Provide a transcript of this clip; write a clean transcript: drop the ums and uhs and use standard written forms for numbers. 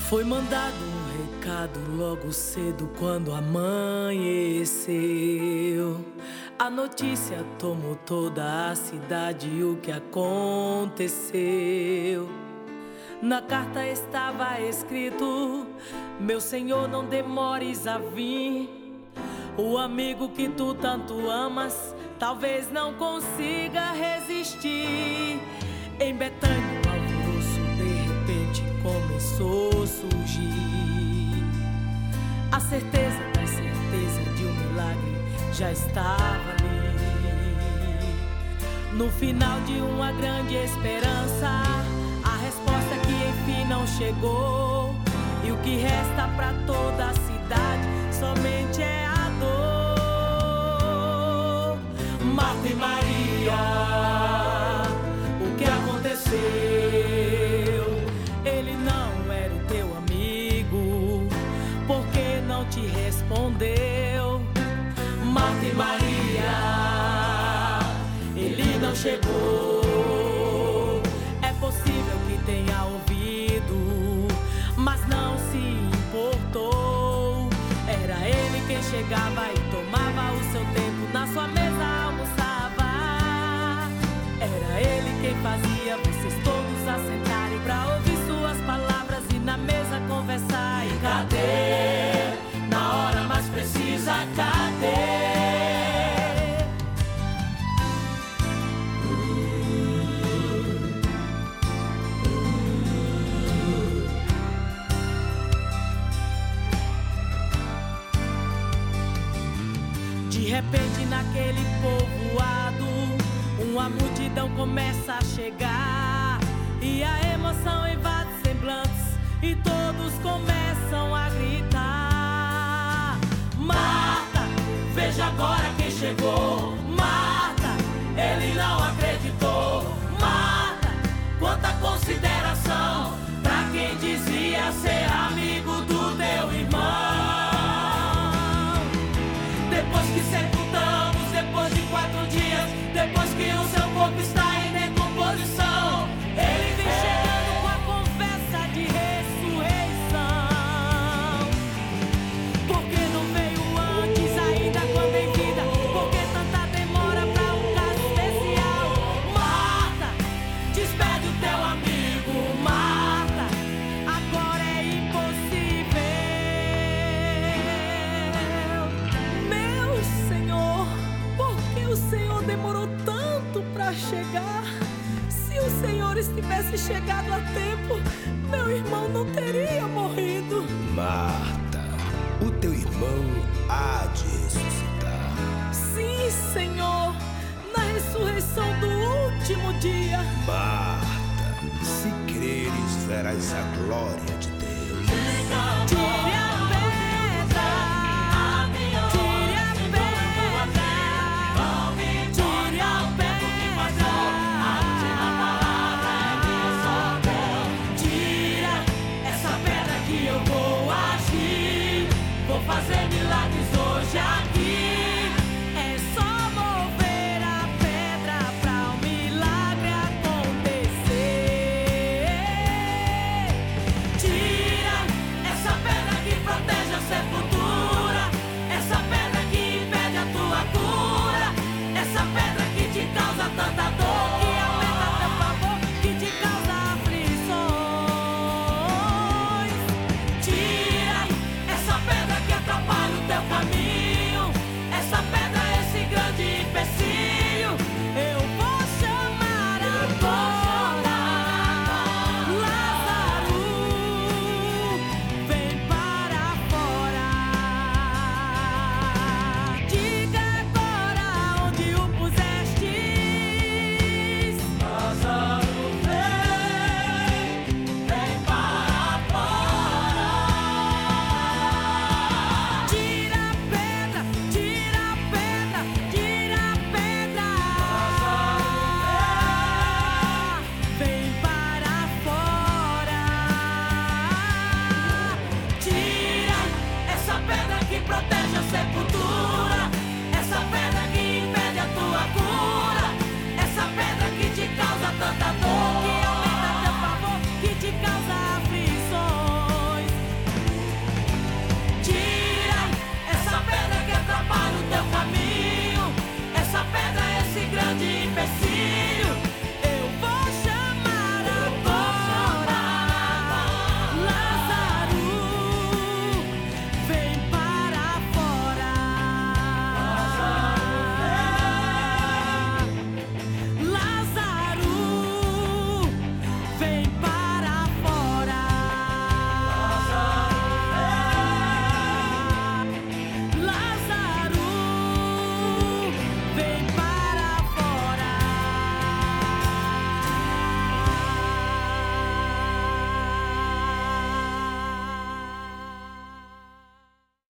Foi mandado um recado logo cedo quando amanheceu. A notícia tomou toda a cidade, o que aconteceu. Na carta estava escrito: meu Senhor, não demores a vir. O amigo que tu tanto amas talvez não consiga resistir. Em Betânia o alvoroço de repente começou a surgir. A certeza da certeza de um milagre já estava ali. No final de uma grande esperança, a resposta que enfim não chegou. E o que resta pra toda a cidade somente é a dor. Marta e Maria, o que aconteceu? Ele não era o teu amigo, por que não te respondeu? Marta e Maria, ele não chegou. É possível que tenha ouvido, mas não se importou. Era ele quem chegava e tomava o seu tempo, na sua mesa almoçava. Era ele quem fazia vocês todos assentarem pra ouvir suas palavras e na mesa conversar. E cadê? Na hora mais precisa, cadê? De repente naquele povoado, uma multidão começa a chegar, e a emoção invade semblantes e todos começam a gritar: Marta, veja agora quem chegou. Marta, ele não acreditou. Marta, quanta consideração pra quem dizia ser amigo do teu irmão. Depois que sepultamos, depois de 4 dias, depois que o seu corpo está em decomposição, ele vem chegando com a conversa de ressurreição. Por que não veio antes, ainda quando em vida? Por que tanta demora pra um caso especial? Marta, despede o teu amigo. Marta, agora é impossível. Meu Senhor, por que o Senhor demorou tanto pra chegar? Se o Senhor estivesse chegado a tempo, meu irmão não teria morrido. Marta, o teu irmão há de ressuscitar. Sim, Senhor, na ressurreição do último dia. Marta, se creres, verás a glória de Deus. Tire